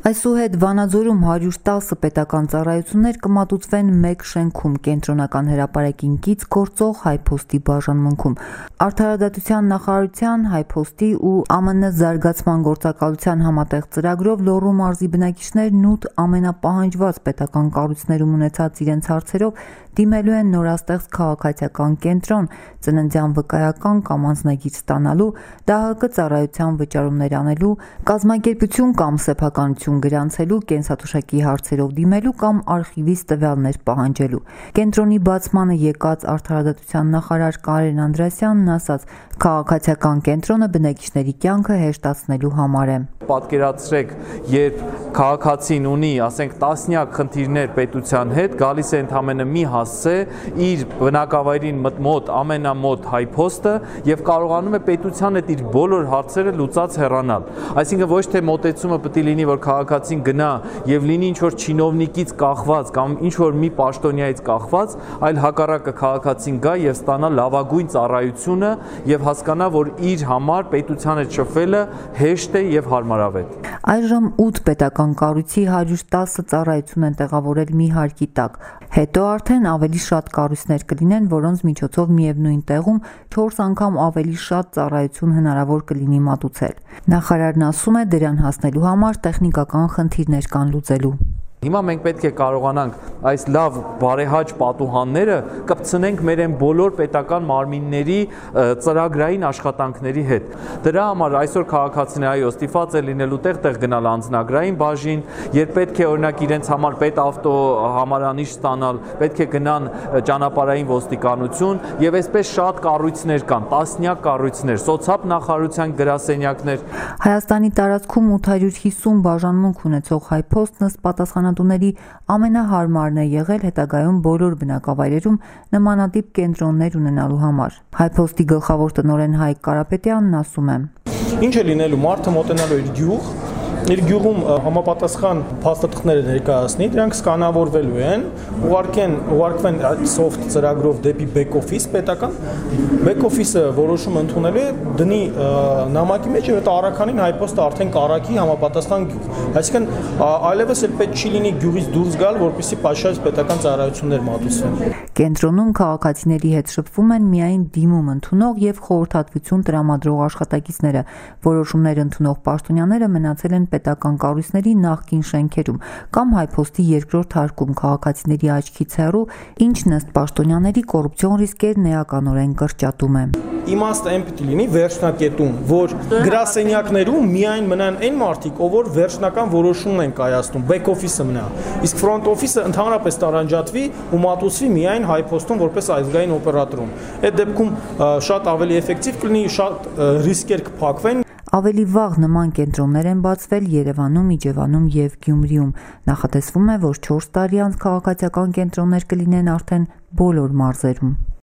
Այսուհետ Վանաձորում 110 պետական ծառայություններ կմատուցվեն մեկ շենքում կենտրոնական հրապարակին կից գործող հայփոստի բաժանմունքում։ Արդարադատության նախարարության, հայփոստի ու ԱՄՆ զարգացման գործակալության համատեղ ծրագրով Լոռու մարզի բնակիչներն 8 ամենապահանջված պետական կառույցներում ունեցած իրենց հարցերով դիմելու են նորաստեղծ քաղաքացիական կենտրոն, ծննդյան վկայական կամ անձնագիր ստանալու, ԴՀԿ ծառայության վճարումներ անելու, կազմակերպություն կամ սեփականություն գրանցելու, կենսաթոշակի հարցերով դիմելու կամ արխիվից տվյալներ պահանջելու։ Կենտրոնի բացմանը եկած արդարադատության նախարար Կարեն Անդրեասյանն ասաց, քաղաքացիական կենտրոնը բնակիչների կյանքը հեշտացնելու համար է։ Պատկերացրեք, երբ քաղաքացին ունի, ասենք, տասնյակ խնդիրներ պետության հետ, գալիս է ընդամենը մի հասցե իր բնակավայրին մոտ ամենամոտ հայփոստը եւ կարողանում է պետության հետ իր բոլոր հարցերը լուծած հեռանալ։ Այսինքն ոչ թե մոտեցումը պետք է լինի, որ քաղաքացին գնա եւ լինի ինչ որ չինովնիկից կախված կամ ինչ որ մի պաշտոնյայից կախված, այլ հակառակը քաղաքացին գա եւ ստանա լավագույն ծառայությունը եւ հասկանա, որ իր համար պետության հետ շփվելը հեշտ է եւ հարմարավետ։ Այժմ 8 պետական կառույցի 110 ծառայություն են տեղավորել մի հարկի տակ։ Հետո արդեն ավելի շատ կառույցներ կլինեն, որոնց միջոցով միևնույն տեղում 4 անգամ ավելի շատ ծառայություն հնարավոր կլինի մատուցել։ Նախարարն ասում է, դրան հասնելու համար տեխնիկական խնդիրներ կան լուծելու։ Հիմա մենք պետք է կարողանանք այս լավ բարեհաճ պատուհանները կպցնենք մեր այն բոլոր պետական մարմինների ծրագրային աշխատանքների հետ։ Դրա համար այսօր քաղաքացիները այո ստիպված է լինելու տեղ գնալ անձնագրային բաժին, երբ պետք է օրինակ իրենց համար պետավտո համարանիշ ստանալ, պետք է գնան ճանապարհային ոստիկանություն եւ այսպես շատ կառույցներ կան, տասնյակ կառույցներ, սոցիալ նախարարության գրասենյակներ։ Հայաստանի տարածքում 850 բաժանմունք ունեցող հայփոստն ըստ պատասխանատուների ամենահարմարն է եղել հետագայում բոլոր բնակավայրերում նմանատիպ կենտրոններ ունենալու համար։ Հայփոստի գլխավոր տնօրեն Հայկ Կարապետյանն ասում է. Ինչ է լինելու, մարդը մոտենալու իր գյուղ, իր գյուղում համապատասխան փաստաթղթերը ներկայացնի, դրանք սկանավորվելու են, ուղարկվեն soft ծրագրով դեպի back office պետական, back office-ը որոշում ընդունելու է դնի նամակի մեջ եւ հետո առաքանին հայփոստը արդեն կարակի համապատասխան գյուղ։ Այսինքն այլևս էլ պետք չի լինի գյուղից դուրս գալ, որպեսզի պաշարած պետական ծառայություններ մատուցվեն։ Կենտրոնում քաղաքացիների հետ շփվում են միայն դիմում ընդունող եւ խորհրդատվություն տրամադրող աշխատակիցները, որոշումներ ընդունող պաշտոնյաները մնացել են պետական կառույցների նախկին շենքերում կամ հայփոստի երկրորդ հարկում քաղաքացիների աչքից հեռու, ինչն ըստ պաշտոնյաների կոռուպցիոն ռիսկերն էականորեն կրճատում է։ Իմաստը այն պետք է լինի վերջնակետում, որ գրասենյակներում միայն մնան այն մարդիկ, ով վերջնական որոշումն են կայացնում, back office-ը մնա, իսկ front office-ը ընդհանրապես տարանջատվի ու մատուցվի միայն հայփոստում որպես ազգային օպերատորում։ Այդ դեպքում շատ ավելի էֆեկտիվ կլինի, շատ ռիսկեր կփակվեն։ Ավելի վաղ նման կենտրոններ են բացվել Երևանում, Իջևանում եւ Գյումրիում։ Նախատեսվում է, որ 4 տարի անց քաղաքացիական կենտրոններ կլինեն արդեն բոլոր մարզերում։